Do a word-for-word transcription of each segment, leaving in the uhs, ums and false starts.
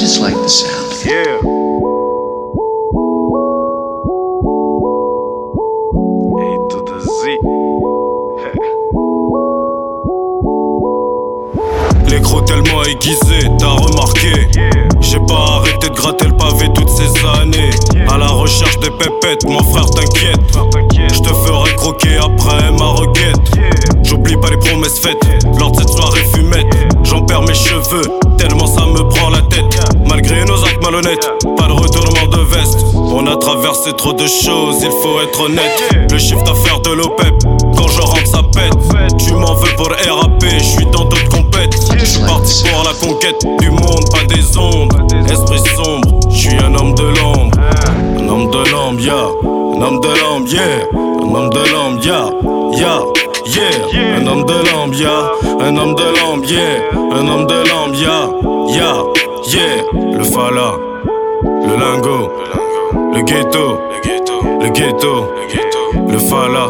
just like the sound. Yeah. A to the Z. L'écro tellement aiguisé, t'as remarqué. J'ai pas arrêté de gratter le pavé toutes ces années. À la recherche des pépettes, mon frère t'inquiète. J'te ferai croquer après ma requête. J'oublie pas les promesses faites lors de cette soirée fumette. J'en perds mes cheveux, tellement ça me prend la tête. Malgré nos actes malhonnêtes, pas de retournement de veste. On a traversé trop de choses, il faut être honnête. Le chiffre d'affaires de l'O P E P, quand je rentre ça pète. Tu m'en veux pour R A P, j'suis dans d'autres compètes. J'suis parti pour la conquête du monde, pas des ondes. Esprit sombre, j'suis un homme de l'ombre. Un homme de l'ombre, yeah. Un homme de l'ombre, yeah. Un homme de l'ombre, yeah. Yeah, yeah. Un homme de l'ombre, yeah. Un homme de l'ombre, yeah. Un homme de l'ombre, yeah. Yeah, yeah. Le Fala, le lingot, le ghetto, le ghetto, le Fala,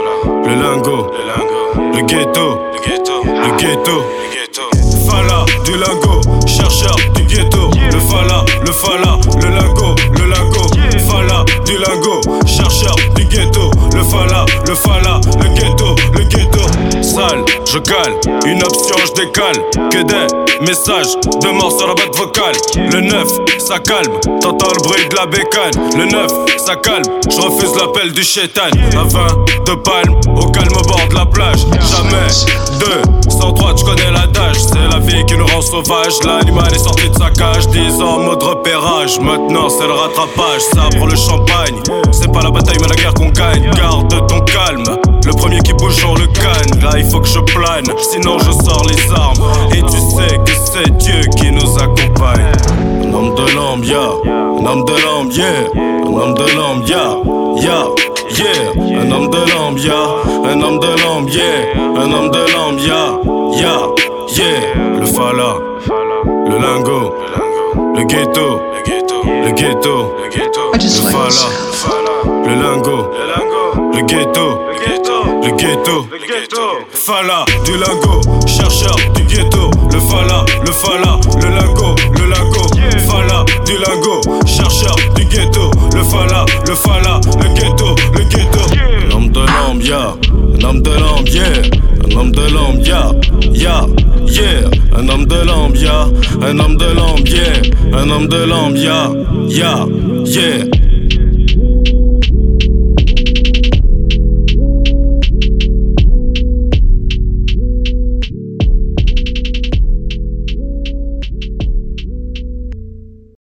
le lingot, le ghetto, le ghetto. Fala, du lingot, chercheur du ghetto. Le Fala, le Fala, le lingot, le lingot. Fala, du lingot, chercheur du ghetto. Le Fala, le Fala, le ghetto, le ghetto. Sale, je cale, une option je décale. Que des messages de mort sur la boîte vocale. Le neuf, ça calme, t'entends le bruit de la bécane. Le neuf, ça calme, je refuse l'appel du chétan. À vingt de palme, au calme au bord de la plage. Jamais deux, sans trois, tu connais l'adage. C'est la vie qui nous rend sauvages. L'animal est sorti de sa cage, dix ans en mode repérage. Maintenant c'est le rattrapage, ça prend le champagne. C'est pas la bataille mais la guerre qu'on gagne. Garde ton calme, le premier qui bouge on le canne. Là il faut que je plane, sinon je sors les armes. Et tu sais que c'est Dieu qui nous accompagne. Un homme de l'ombre, yeah. Un homme de l'ombre, yeah. Un homme de l'ombre, yeah. Yeah, yeah. Un homme de l'ombre, yeah. Un homme de l'ombre, yeah. Un homme de l'ombre, yeah. Yeah, yeah. Le Fala, le lingot, le ghetto, le ghetto, le Fala, le lingot, le ghetto, le ghetto, Fala, du lingot, chercheur du ghetto. Le Fala, le Fala, le lingot, le lingot. Fala, du lingot, chercheur du ghetto. Le Fala, le Fala, le ghetto, le ghetto. Un homme de l'ombre, yeah. Un homme de l'ombre, yeah. Un homme de l'ombre, yeah. Yeah, yeah. Un homme de l'ombre, yeah. Un homme de l'ombre, yeah. Un homme de l'ombre, yeah. Yeah, yeah.